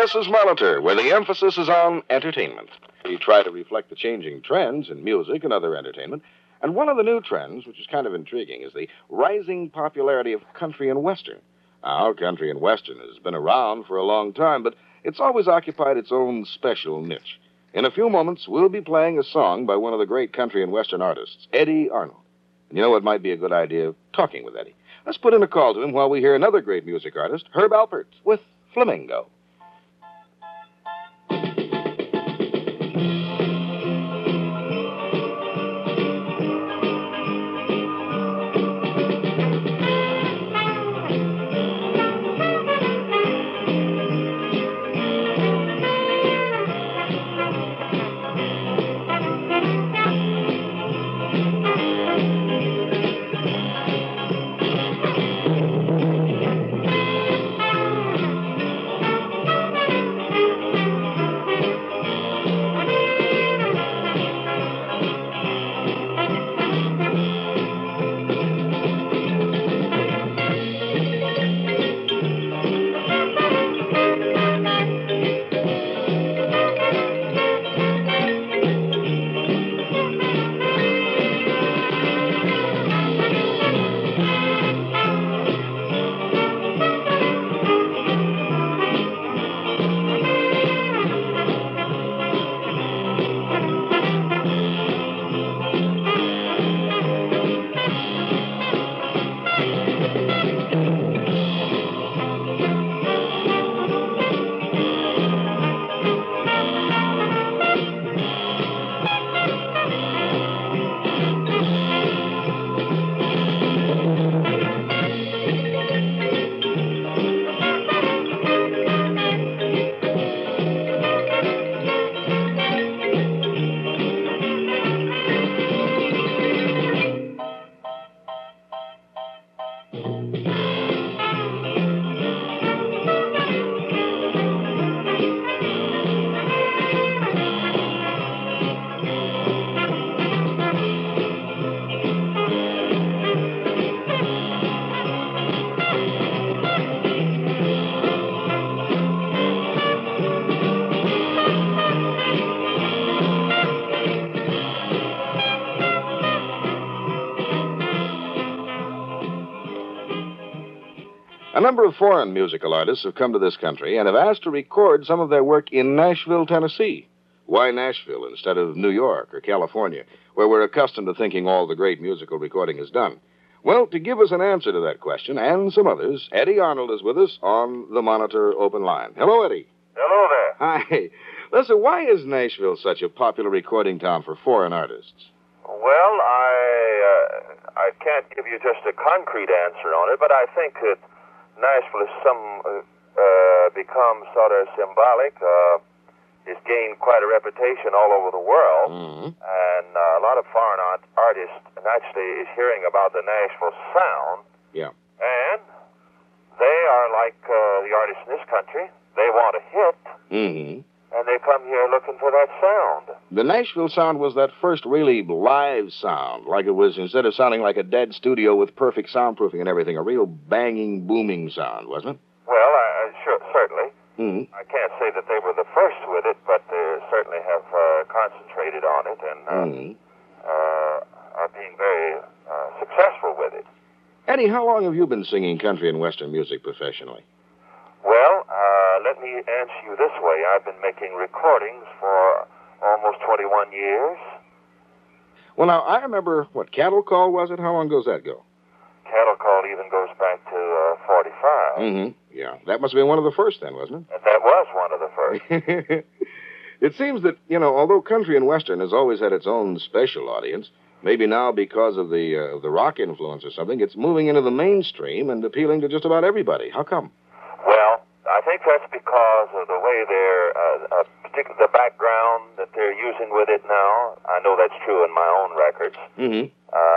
This is Monitor, where the emphasis is on entertainment. We try to reflect the changing trends in music and other entertainment. And one of the new trends, which is kind of intriguing, is the rising popularity of country and western. Now, country and western has been around for a long time, but it's always occupied its own special niche. In a few moments, we'll be playing a song by one of the great country and western artists, Eddie Arnold. And you know, it might be a good idea talking with Eddie. Let's put in a call to him while we hear another great music artist, Herb Alpert, with Flamingo. A number of foreign musical artists have come to this country and have asked to record some of their work in Nashville, Tennessee. Why Nashville instead of New York or California, where we're accustomed to thinking all the great musical recording is done? Well, to give us an answer to that question and some others, Eddie Arnold is with us on the Monitor Open Line. Hello, Eddie. Hello there. Hi. Listen, why is Nashville such a popular recording town for foreign artists? Well, I can't give you just a concrete answer on it, but I think that Nashville has become sort of symbolic. It's gained quite a reputation all over the world, and a lot of foreign artists naturally is hearing about the Nashville sound. Yeah. And they are like the artists in this country. They want a hit, and they come here looking for that sound. The Nashville sound was that first really live sound, like it was, instead of sounding like a dead studio with perfect soundproofing and everything, a real banging, booming sound, wasn't it? Well, sure, certainly. I can't say that they were the first with it, but they certainly have concentrated on it and are being very successful with it. Eddie, how long have you been singing country and western music professionally? Well, let me answer you this way. I've been making recordings for almost 21 years. Well, now, I remember, Cattle Call was it? How long does that go? Cattle Call even goes back to 45. Yeah, that must have been one of the first then, wasn't And that was one of the first. it? It seems that, although country and western has always had its own special audience, maybe now because of the rock influence or something, it's moving into the mainstream and appealing to just about everybody. How come? Well, I think that's because of the way they're, particularly the background that they're using with it now. I know that's true in my own records. And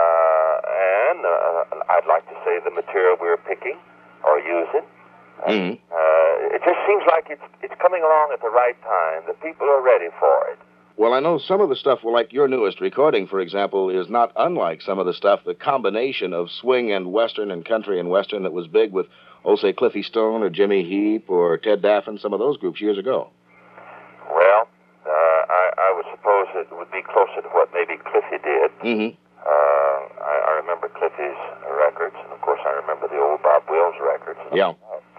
I'd like to say the material we're picking or using. It just seems like it's coming along at the right time. The people are ready for it. Well, I know some of the stuff, like your newest recording, for example, is not unlike some of the stuff, the combination of swing and western and country and western that was big with say, Cliffy Stone or Jimmy Heap or Ted Daffin, some of those groups years ago. Well, I would suppose it would be closer to what maybe Cliffy did. Mm-hmm. I remember Cliffy's records, and of course I remember the old Bob Wills records. Yeah.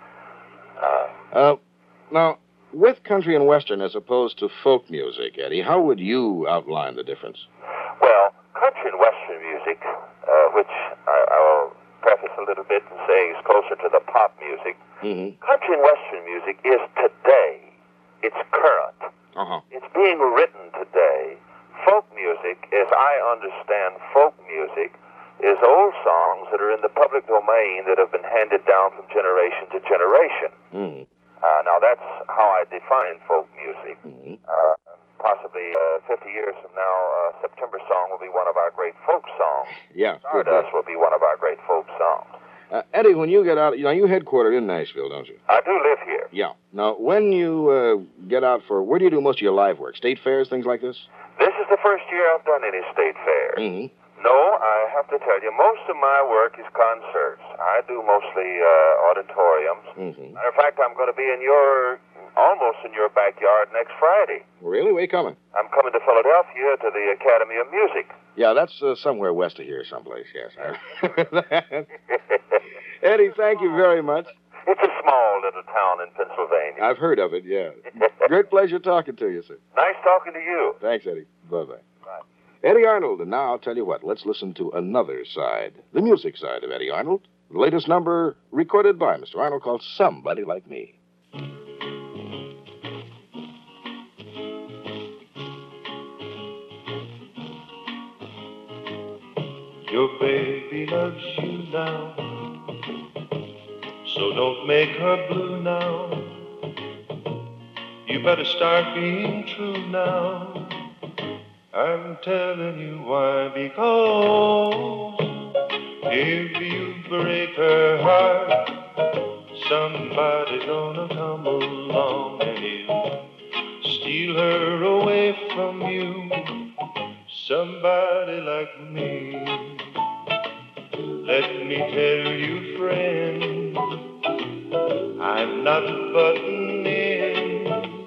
Now, with country and western as opposed to folk music, Eddie, how would you outline the difference? Well, country and western music, which I will preface a little bit and say is closer to the pop music. Mm-hmm. Country and western music is today. It's current. Uh-huh. It's being written today. Folk music, as I understand folk music, is old songs that are in the public domain that have been handed down from generation to generation. Mm-hmm. Now, that's how I define folk music. Mm-hmm. Possibly 50 years from now, September Song will be one of our great folk songs. Yeah. Stardust will be one of our great folk songs. Eddie, when you get out, you headquartered in Nashville, don't you? I do live here. Yeah. Now, when you get out where do you do most of your live work? State fairs, things like this? This is the first year I've done any state fairs. Mm-hmm. No, I have to tell you, most of my work is concerts. I do mostly auditoriums. Mm-hmm. Matter of fact, I'm going to be almost in your backyard next Friday. Really? Where you coming? I'm coming to Philadelphia to the Academy of Music. Yeah, that's somewhere west of here someplace, yes. Eddie, thank you very much. It's a small little town in Pennsylvania. I've heard of it, yeah. Great pleasure talking to you, sir. Nice talking to you. Thanks, Eddie. Bye-bye. Bye. Eddie Arnold, and now I'll tell you what, let's listen to another side, the music side of Eddie Arnold. The latest number recorded by Mr. Arnold called Somebody Like Me. Your baby loves you now, so don't make her blue now. You better start being true now. I'm telling you why, because if you break her heart, somebody's gonna come along and he'll steal her away from you. Somebody like me. Let me tell you, friend, I'm not butting in,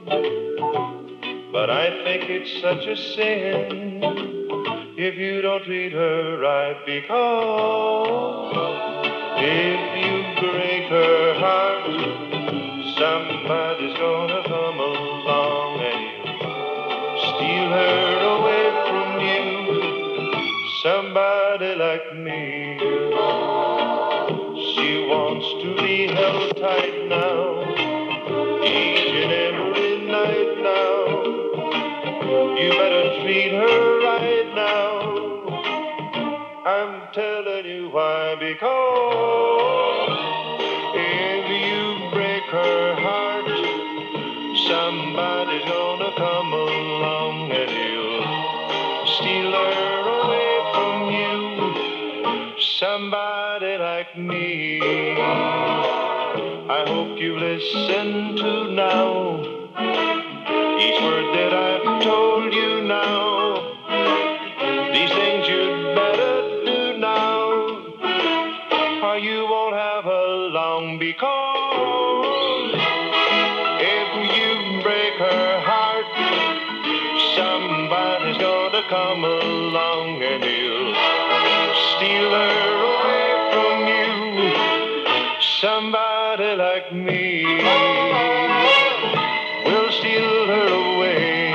but I think it's such a sin if you don't treat her right, because if you break her heart, somebody's gonna come along and steal her away from you. Somebody like me. She wants to be held tight now, each and every night now. You better treat her right now. I'm telling you why, because if you break her heart, somebody's gonna come along and he'll steal her away from you. Somebody like me. I hope you listen to now each word that I've told you now. These things you'd better do now, or you won't have her long, because if you break her heart, somebody's gonna come along and he'll steal her away from you. Somebody like me will steal her away.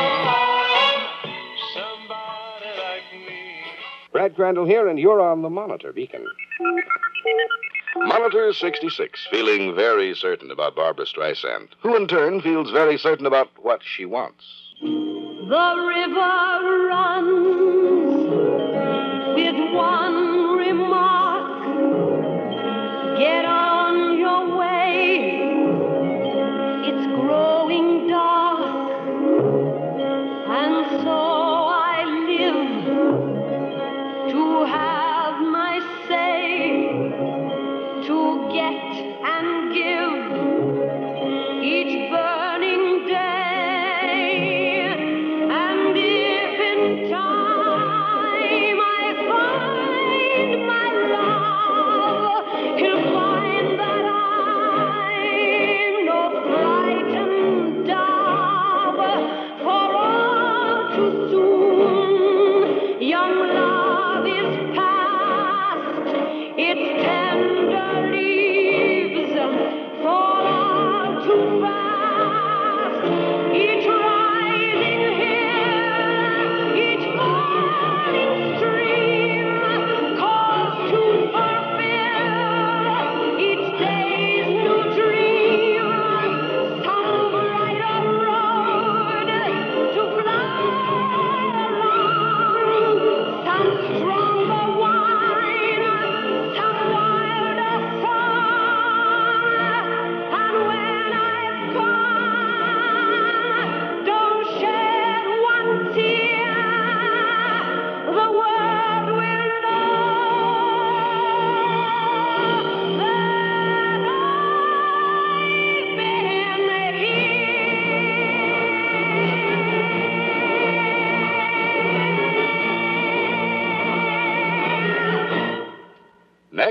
Somebody like me. Brad Crandall here, and you're on the Monitor Beacon. Monitor 66, feeling very certain about Barbra Streisand, who in turn feels very certain about what she wants. The river runs with one remark: get on your way, it's growing dark. And so I live to have my say, to get and give each burning day. And if in time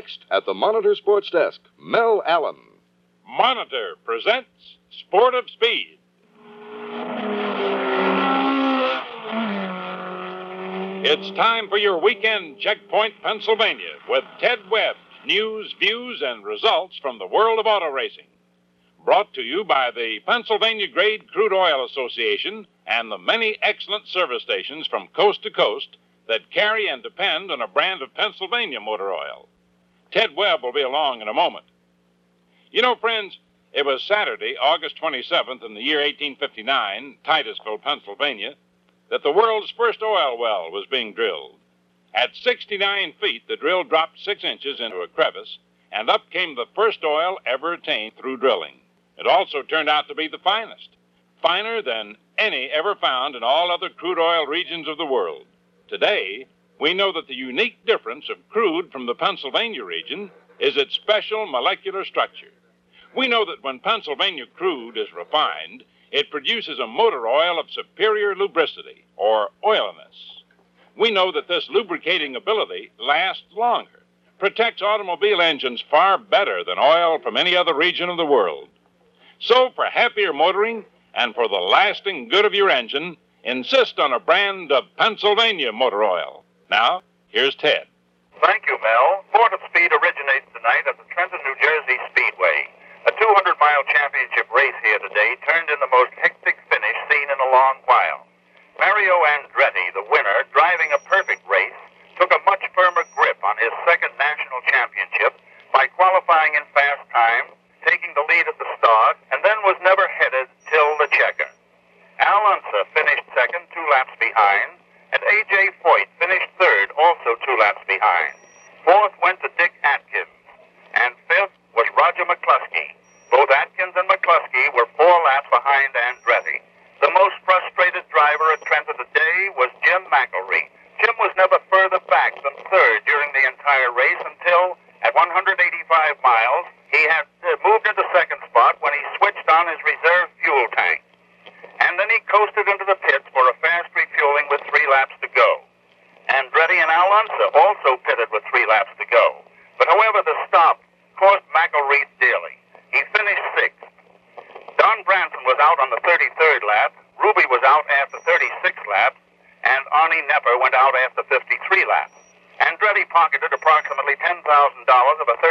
Next, at the Monitor Sports Desk, Mel Allen. Monitor presents Sport of Speed. It's time for your weekend Checkpoint Pennsylvania with Ted Webb. News, views, and results from the world of auto racing. Brought to you by the Pennsylvania Grade Crude Oil Association and the many excellent service stations from coast to coast that carry and depend on a brand of Pennsylvania motor oil. Ted Webb will be along in a moment. You know, friends, it was Saturday, August 27th in the year 1859, Titusville, Pennsylvania, that the world's first oil well was being drilled. At 69 feet, the drill dropped 6 inches into a crevice, and up came the first oil ever attained through drilling. It also turned out to be the finest, finer than any ever found in all other crude oil regions of the world. Today, we know that the unique difference of crude from the Pennsylvania region is its special molecular structure. We know that when Pennsylvania crude is refined, it produces a motor oil of superior lubricity, or oiliness. We know that this lubricating ability lasts longer, protects automobile engines far better than oil from any other region of the world. So, for happier motoring and for the lasting good of your engine, insist on a brand of Pennsylvania motor oil. Now, here's Ted. Thank you, Mel. Sport of Speed originates tonight at the Trenton, New Jersey Speedway. A 200-mile championship race here today turned in the most hectic finish seen in a long while. Mario Andretti, the winner, driving a perfect race, took a much firmer grip on his second national championship by qualifying in fast time, taking the lead at the start, and then was never headed till the checker. Al Unser finished second, 2 laps behind, and A.J. Foyt finished third, also 2 laps behind. Fourth went to Dick Atkins, and fifth was Roger McCluskey. Both Atkins and McCluskey were 4 laps behind Andretti. The most frustrated driver at Trenton today was Jim McElreath. Jim was never further back than third during the entire race until, at 185 miles, he had moved into second spot when he switched on his reserve fuel tank. And then he coasted into the pits for a fast refueling with 3 laps to go. Andretti and Al Unser also pitted with 3 laps to go. But however, the stop cost McElreath dearly. He finished 6th. Don Branson was out on the 33rd lap, Ruby was out after 36 laps, and Arnie Nepper went out after 53 laps. Andretti pocketed approximately $10,000 of a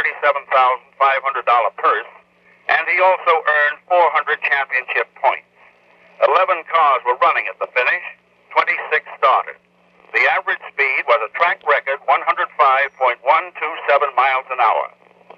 $37,500 purse, and he also earned 400 championship points. 11 cars were running at the finish, 26 started. The average speed was a track record 105.127 miles an hour.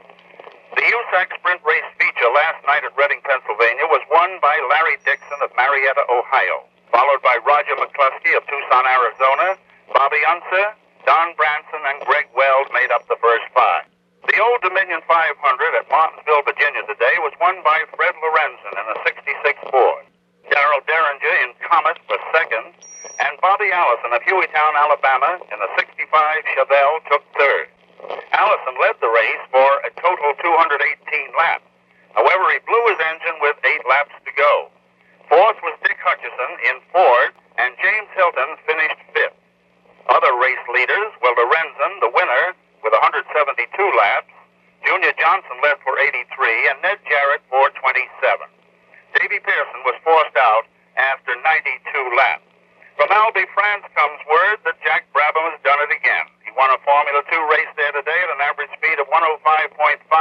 The USAC Sprint Race feature last night at Reading, Pennsylvania was won by Larry Dixon of Marietta, Ohio, followed by Roger McCluskey of Tucson, Arizona. Bobby Unser, Don Branson, and Greg Weld made up the first 5. The Old Dominion 500 at Martinsville, Virginia today was won by Fred Lorenzen in a 66 Ford. Darrell Derringer in Comet was second, and Bobby Allison of Hueytown, Alabama in a 65 Chevelle took third. Allison led the race for a total 218 laps. However, he blew his engine with 8 laps to go. Fourth was Dick Hutchison in Ford, and James Hilton finished 5th. Other race leaders were Lorenzen, the winner, with 172 laps. Junior Johnson led for 83, and Ned Jarrett for 27. Davy Pearson was forced out after 92 laps. From Albee, France comes word that Jack Brabham has done it again. He won a Formula 2 race there today at an average speed of 105.5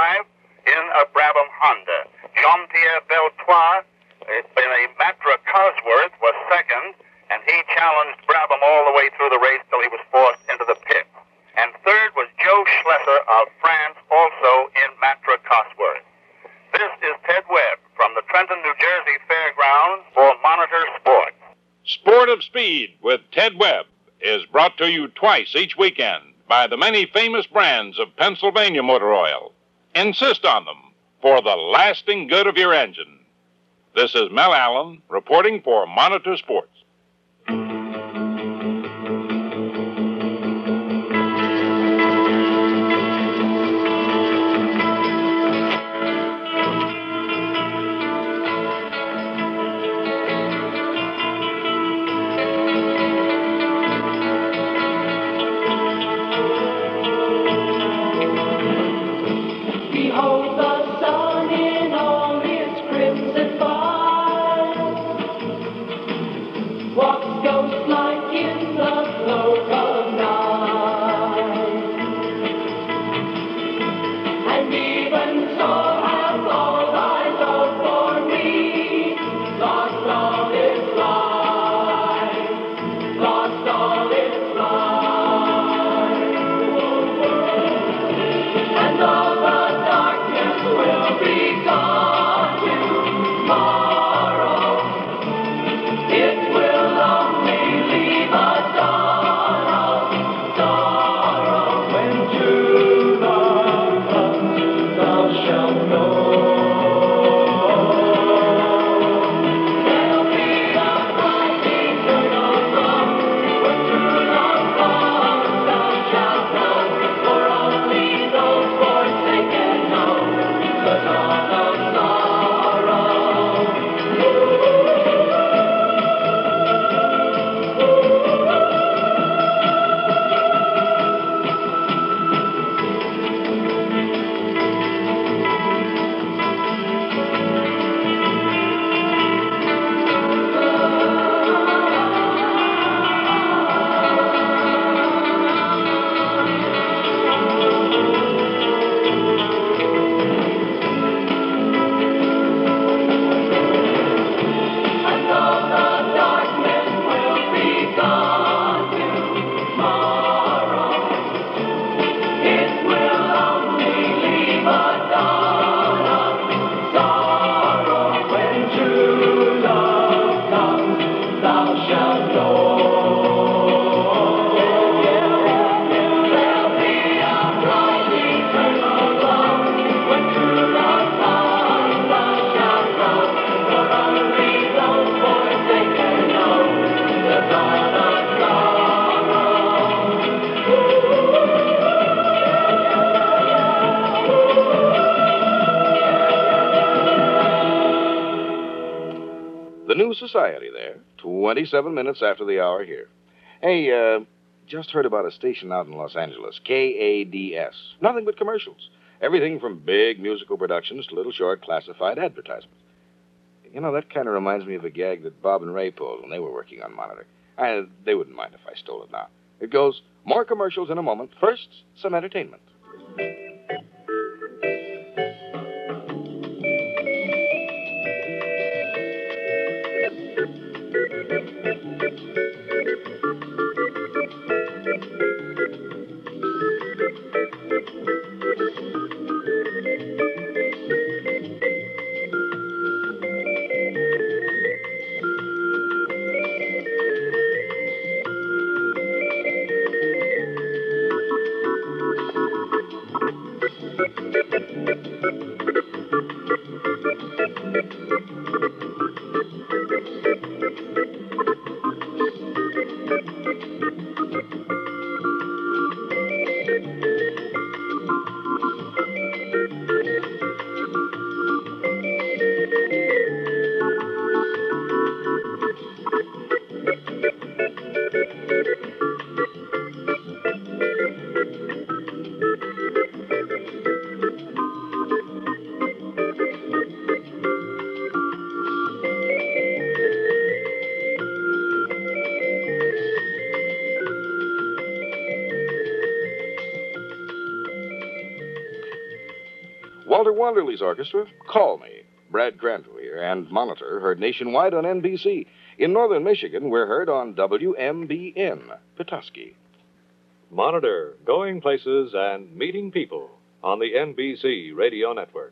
in a Brabham Honda. Jean-Pierre Beltois in a Matra Cosworth was second, and he challenged Brabham all the way through the race till he was forced into the pit. And third was Joe Schlesser of France, also in Matra Cosworth. This is Ted Webb from the Trenton, New Jersey Fairgrounds for Monitor Sports. Sport of Speed with Ted Webb is brought to you twice each weekend by the many famous brands of Pennsylvania motor oil. Insist on them for the lasting good of your engine. This is Mel Allen reporting for Monitor Sports. New Society there, 27 minutes after the hour here. Hey, just heard about a station out in Los Angeles, KADS. Nothing but commercials. Everything from big musical productions to little short classified advertisements. You know, that kind of reminds me of a gag that Bob and Ray pulled when they were working on Monitor. They wouldn't mind if I stole it now. It goes, more commercials in a moment. First, some entertainment. Walter Wanderley's orchestra, Call Me. Brad Crandall here, and Monitor, heard nationwide on NBC. In northern Michigan, we're heard on WMBN, Petoskey. Monitor, going places and meeting people on the NBC Radio Network.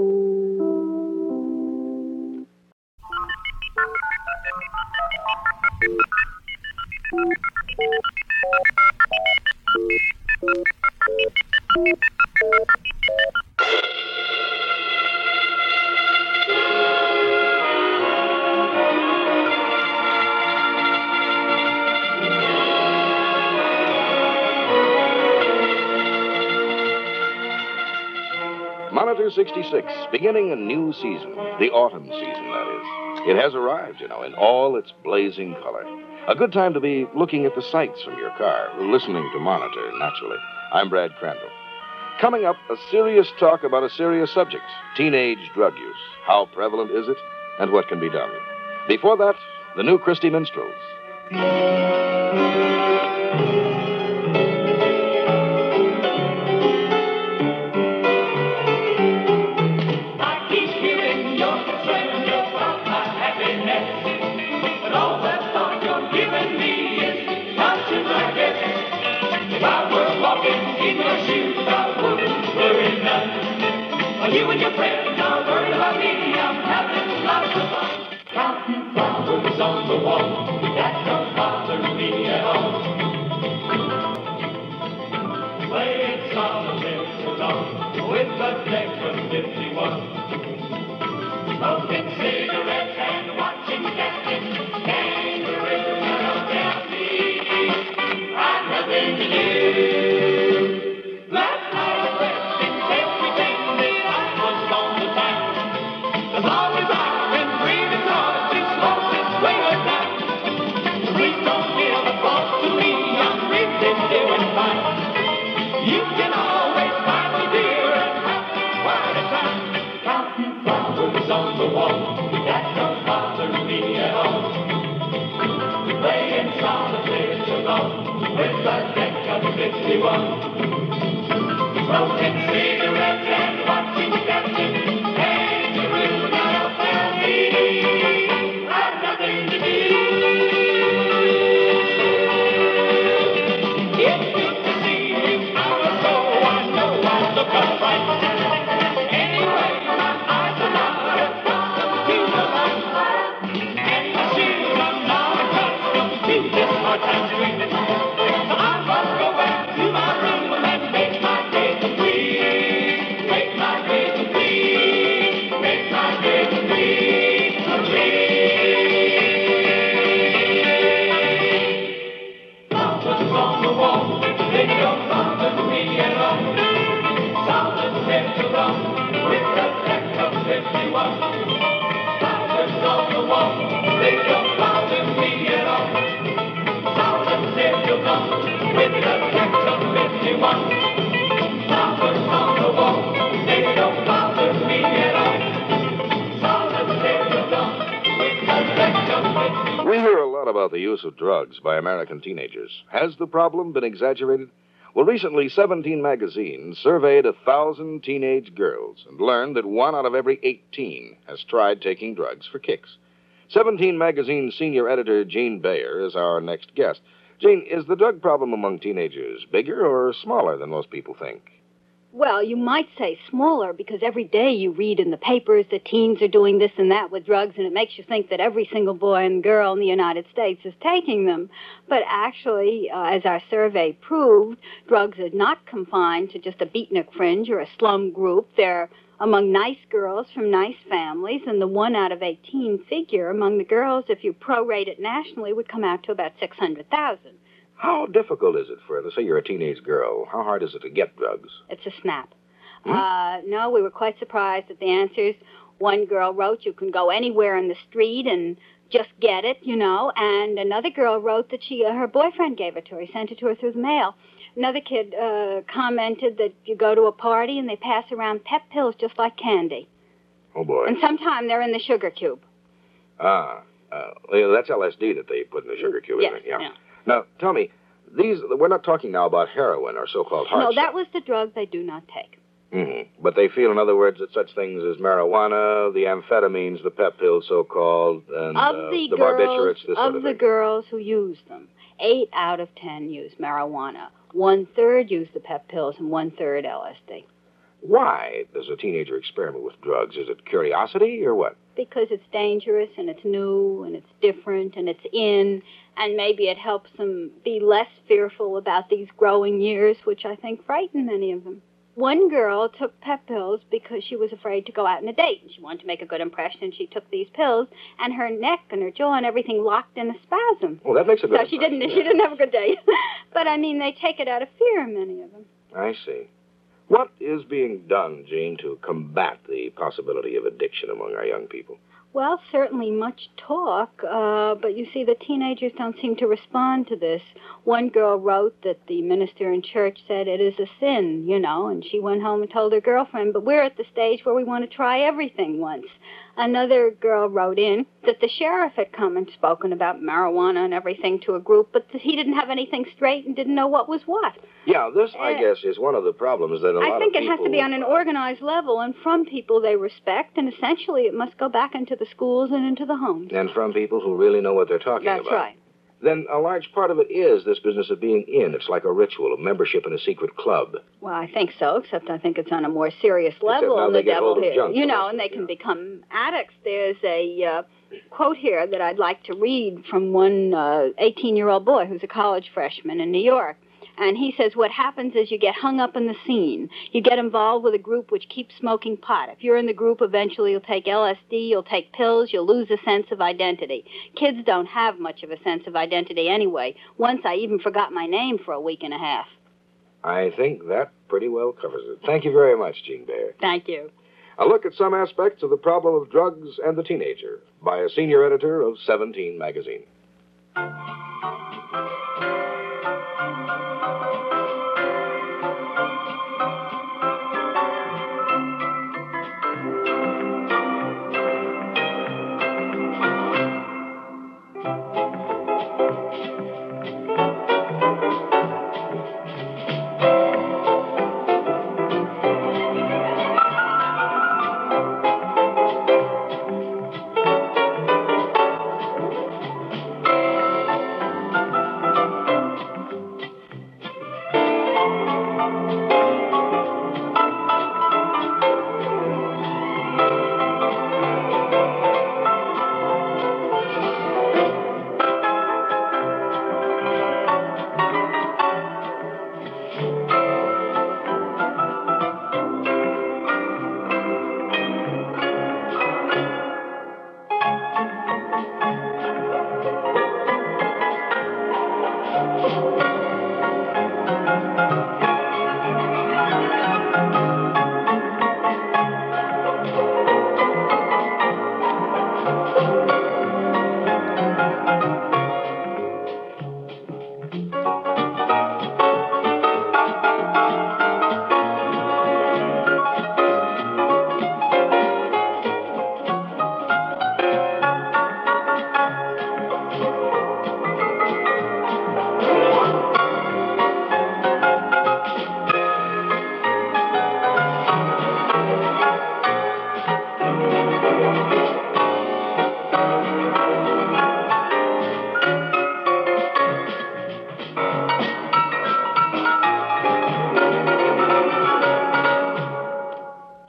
Monitor 66, beginning a new season, the autumn season, that is. It has arrived, you know, in all its blazing color. A good time to be looking at the sights from your car, listening to Monitor, naturally. I'm Brad Crandall. Coming up, a serious talk about a serious subject, teenage drug use. How prevalent is it, and what can be done? Before that, the new Christy Minstrels. You and your friends are worried about me. I'm having lots of fun. Counting flowers on the wall. That don't bother me at all. Playing solitaire so long with the deck of 51. Smoking cigarettes and watching Captain Kangaroo. Now tell me I've nothing to do. Last night I slept in everything. As long as I can breathe, it's hard to smoke this way or down. Please don't give a thought to me, I'm really doing fine. You can always find me dear and have quite a time. Counting flowers on the wall, that don't bother me at all. Playing solitaire so long with the deck of 51. Smoking cigarettes and watching Captain Kangaroo. Now tell me I've nothing to do. It's good to see you out of go. I know I look alright. Anyway, my eyes are not accustomed to the light, and my shoes are not accustomed to this hard-time street. So I must go back to my room and make my day complete. Make my day complete. Make my day complete. Flowers on the wall, they don't bother me at all. Solitaire so long with the deck of 51. Flowers on the wall, one. Flowers on the wall, they don't bother me at all. Solitary alone, with the wreck of it. We hear a lot about the use of drugs by American teenagers. Has the problem been exaggerated? Well, recently, 17 magazine surveyed 1,000 teenage girls and learned that 1 out of every 18 has tried taking drugs for kicks. 17 magazine senior editor Gene Bayer is our next guest. Gene, is the drug problem among teenagers bigger or smaller than most people think? Well, you might say smaller because every day you read in the papers that teens are doing this and that with drugs, and it makes you think that every single boy and girl in the United States is taking them. But actually, as our survey proved, drugs are not confined to just a beatnik fringe or a slum group. They're among nice girls from nice families, and the 1 out of 18 figure among the girls, if you prorate it nationally, would come out to about 600,000. How difficult is it for, let's say you're a teenage girl, how hard is it to get drugs? It's a snap. No, we were quite surprised at the answers. One girl wrote you can go anywhere in the street and just get it, you know, and another girl wrote that her boyfriend gave it to her. He sent it to her through the mail. Another kid commented that you go to a party and they pass around pep pills just like candy. Oh, boy. And sometimes they're in the sugar cube. Well, that's LSD that they put in the sugar cube, isn't it? Yeah. Now, tell me, we're not talking now about heroin or so-called hard No, stuff. that was the drug they do not take. Mm-hmm. But they feel, in other words, that such things as marijuana, the amphetamines, the pep pills, so-called, and the barbiturates, this sort of thing. girls who use them, 8 out of 10 use marijuana. 1/3 use the pep pills and 1/3 LSD. Why does a teenager experiment with drugs? Is it curiosity or what? Because it's dangerous and it's new and it's different and it's in, and maybe it helps them be less fearful about these growing years, which I think frighten many of them. One girl took pep pills because she was afraid to go out on a date, and she wanted to make a good impression. She took these pills, and her neck and her jaw and everything locked in a spasm. Well, that makes a good So she didn't have a good day. But, I mean, they take it out of fear, many of them. I see. What is being done, Gene, to combat the possibility of addiction among our young people? Well, certainly much talk, but you see, the teenagers don't seem to respond to this. One girl wrote that the minister in church said it is a sin, you know, and she went home and told her girlfriend, but we're at the stage where we want to try everything once. Another girl wrote in that the sheriff had come and spoken about marijuana and everything to a group, but that he didn't have anything straight and didn't know what was what. Yeah, this, I guess, is one of the problems that a lot of people... I think it has to be on an organized level and from people they respect, and essentially it must go back into the schools and into the homes. And from people who really know what they're talking about. That's right. Then a large part of it is this business of being in. It's like a ritual, a membership in a secret club. Well, I think so, except I think it's on a more serious level. Now And they the get devil hold of here, junk, you know, also, and they can become addicts. There's a quote here that I'd like to read from one 18-year-old boy who's a college freshman in New York. And he says, what happens is you get hung up in the scene. You get involved with a group which keeps smoking pot. If you're in the group, eventually you'll take LSD, you'll take pills, you'll lose a sense of identity. Kids don't have much of a sense of identity anyway. Once I even forgot my name for a week and a half. I think that pretty well covers it. Thank you very much, Gene Bayer. Thank you. A look at some aspects of the problem of drugs and the teenager by a senior editor of 17 magazine.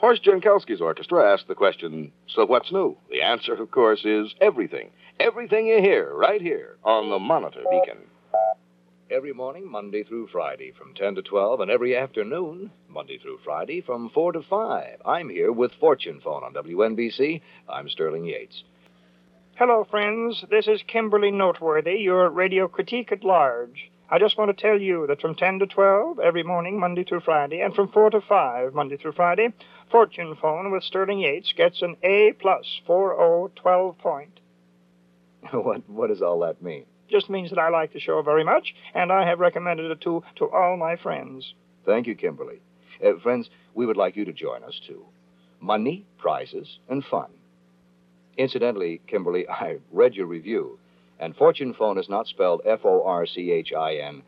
Horst Jankowski's orchestra asked the question, so what's new? The answer, of course, is everything. Everything you hear right here on the Monitor Beacon. Every morning, Monday through Friday, from 10 to 12, and every afternoon, Monday through Friday, from 4 to 5. I'm here with Fortune Phone on WNBC. I'm Sterling Yates. Hello, friends. This is Kimberly Noteworthy, your radio critique at large. I just want to tell you that from 10 to 12, every morning, Monday through Friday, and from 4 to 5, Monday through Friday, Fortune Phone with Sterling Yates gets an A+, 4-0, 12 point. What does all that mean? Just means that I like the show very much, and I have recommended it to all my friends. Thank you, Kimberly. Friends, we would like you to join us, too. Money, prizes, and fun. Incidentally, Kimberly, I read your review, and Fortune Phone is not spelled Forchinfonn.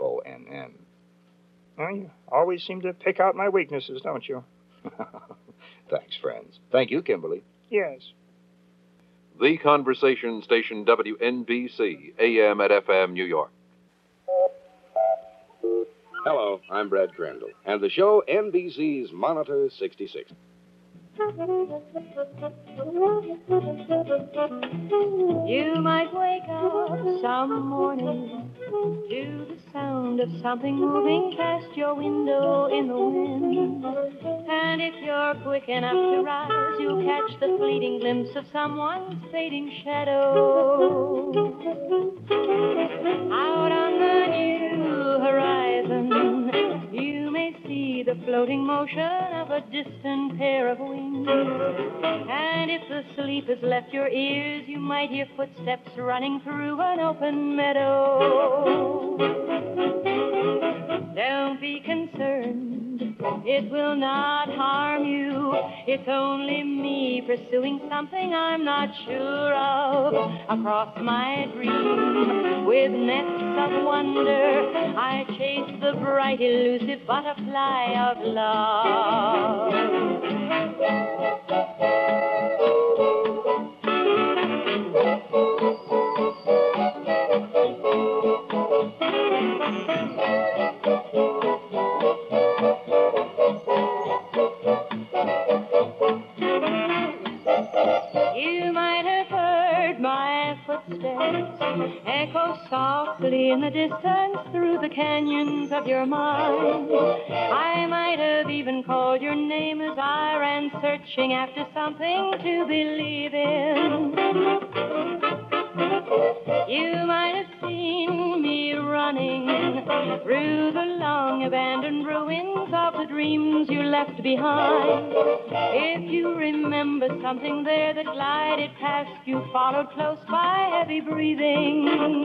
Well, you always seem to pick out my weaknesses, don't you? Thanks, friends. Thank you, Kimberly. Yes. The Conversation Station, WNBC, AM at FM, New York. Hello, I'm Brad Crandall, and the show NBC's Monitor 66. You might wake up some morning to the sound of something moving past your window in the wind. And if you're quick enough to rise, you'll catch the fleeting glimpse of someone's fading shadow. Out on the new horizon, you may see the floating motion of a distant pair of wings. And if the sleep has left your ears, you might hear footsteps running through an open meadow. Don't be concerned, it will not harm you. It's only me pursuing something I'm not sure of. Across my dream, with nets of wonder, I chase the bright, elusive butterfly of love. You might have heard my footsteps echo softly in the distance through the canyons of your mind. I might have even called your name as I ran searching after something to believe in. You might have seen me running through the long abandoned ruins of the dreams you left behind. If you remember something there that glided past you, followed close by heavy breathing.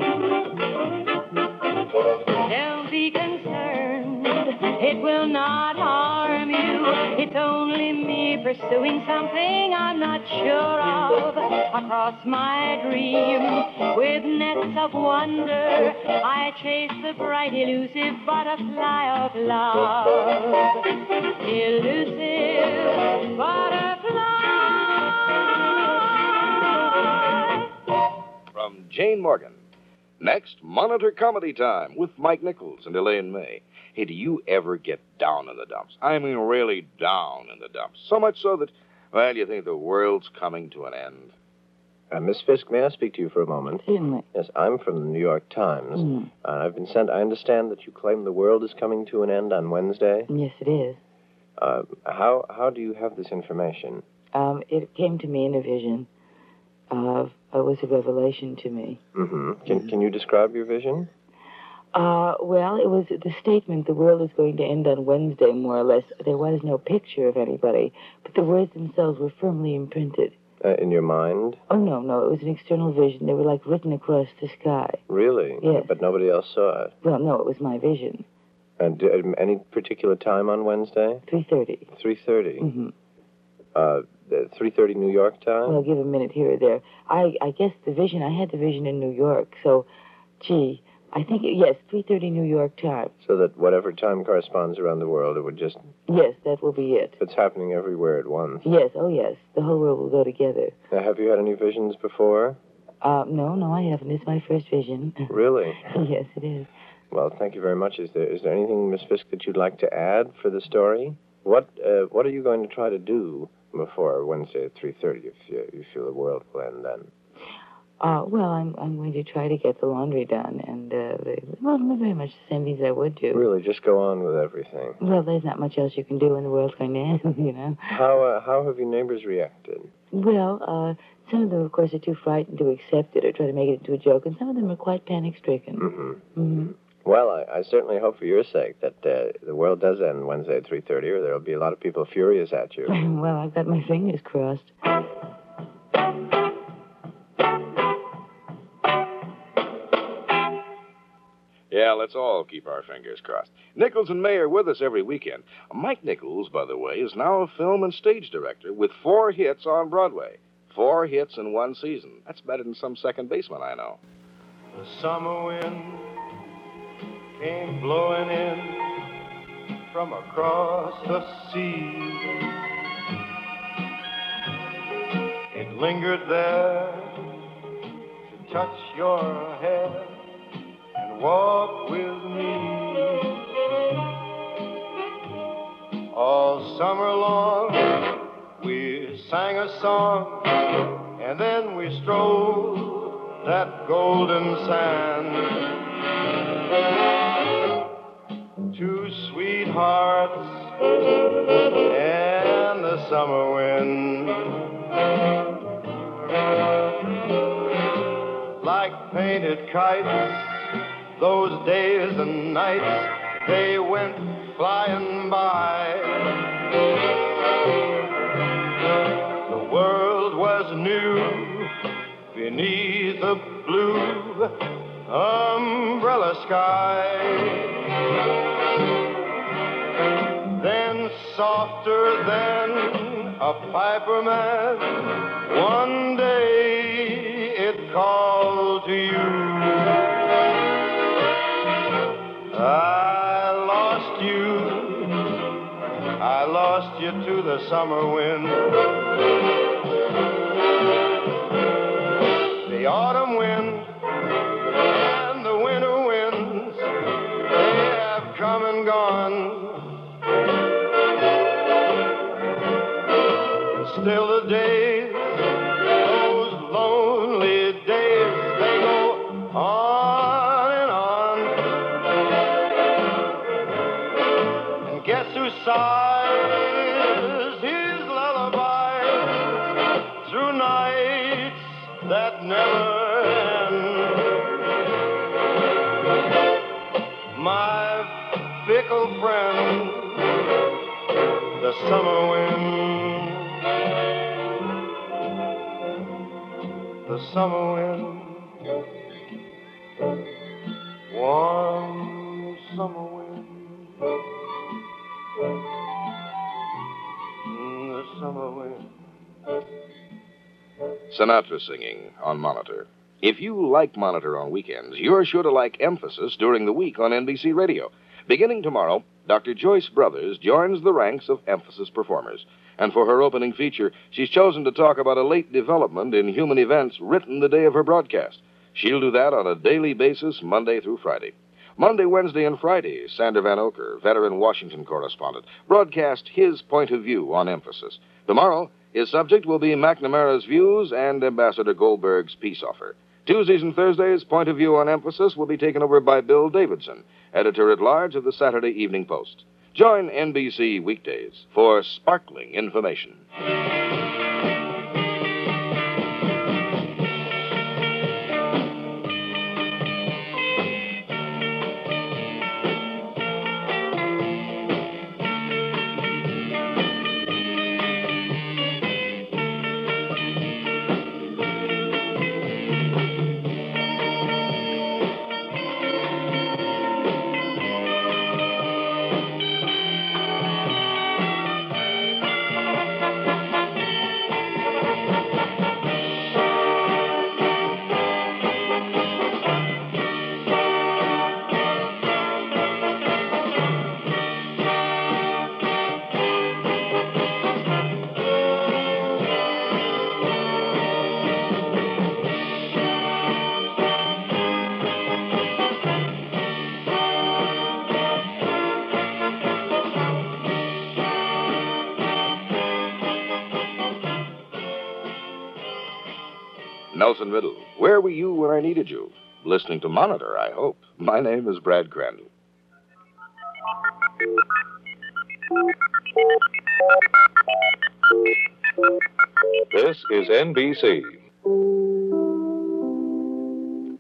Don't be concerned, it will not harm you. It's only me pursuing something I'm not sure of. Across my dream, with nets of wonder, I chase the bright, elusive butterfly of love. Elusive butterfly. From Jane Morgan. Next, Monitor Comedy Time with Mike Nichols and Elaine May. Hey, do you ever get down in the dumps? I mean, really down in the dumps. So much so that, well, you think the world's coming to an end. Miss Fisk, may I speak to you for a moment? Certainly. Yes, I'm from the New York Times. I've been sent. I understand that you claim the world is coming to an end on Wednesday. Yes, it is. How do you have this information? It came to me in a vision. It was a revelation to me. Mm-hmm. Can you describe your vision? Well, it was the statement, the world is going to end on Wednesday, more or less. There was no picture of anybody, but the words themselves were firmly imprinted. In your mind? Oh, no, it was an external vision. They were like written across the sky. Really? Yes. But nobody else saw it? Well, no, it was my vision. And any particular time on Wednesday? 3:30. 3:30? Mm-hmm. 3:30 New York time? Well, I'll give a minute here or there. I guess I had the vision in New York, so, gee, I think, yes, 3:30 New York time. So that whatever time corresponds around the world, it would just... Yes, that will be it. It's happening everywhere at once. Yes, oh yes, the whole world will go together. Now, have you had any visions before? No, I haven't. It's my first vision. Really? Yes, it is. Well, thank you very much. Is there anything, Miss Fisk, that you'd like to add for the story? What are you going to try to do before Wednesday at 3:30 if you feel the world will end then? Well, I'm going to try to get the laundry done, and not very much the same things I would do. Really, just go on with everything. Well, there's not much else you can do when the world's going to end, you know. How have your neighbors reacted? Well, some of them, of course, are too frightened to accept it or try to make it into a joke, and some of them are quite panic-stricken. Mm-hmm. Mm-hmm. Well, I certainly hope for your sake that the world does end Wednesday at 3:30, or there'll be a lot of people furious at you. Well, I've got my fingers crossed. Yeah, let's all keep our fingers crossed. Nichols and May are with us every weekend. Mike Nichols, by the way, is now a film and stage director with 4 hits on Broadway. 4 hits in 1 season. That's better than some second baseman I know. The summer wind came blowing in from across the sea. It lingered there to touch your hair and walk with me. All summer long we sang a song, and then we strolled that golden sand. 2 sweethearts and the summer wind, like painted kites. Those days and nights, they went flying by. The world was new beneath a blue umbrella sky. Then softer than a piper man, one day it called to you. I lost you to the summer wind. The autumn wind and the winter winds, they have come and gone. And still the days, those lonely days, they go on and on. And guess who sighs his lullaby through nights that never end? My fickle friend, the summer wind. The summer wind. Warm summer wind. The summer wind. Sinatra singing on Monitor. If you like Monitor on weekends, you're sure to like Emphasis during the week on NBC Radio. Beginning tomorrow, Dr. Joyce Brothers joins the ranks of Emphasis performers. And for her opening feature, she's chosen to talk about a late development in human events written the day of her broadcast. She'll do that on a daily basis, Monday through Friday. Monday, Wednesday, and Friday, Sander Van Oker, veteran Washington correspondent, broadcast his point of view on Emphasis. Tomorrow, his subject will be McNamara's views and Ambassador Goldberg's peace offer. Tuesdays and Thursdays, Point of View on Emphasis will be taken over by Bill Davidson, editor-at-large of the Saturday Evening Post. Join NBC weekdays for sparkling information. Nelson Riddle, where were you when I needed you? Listening to Monitor, I hope. My name is Brad Crandall. This is NBC.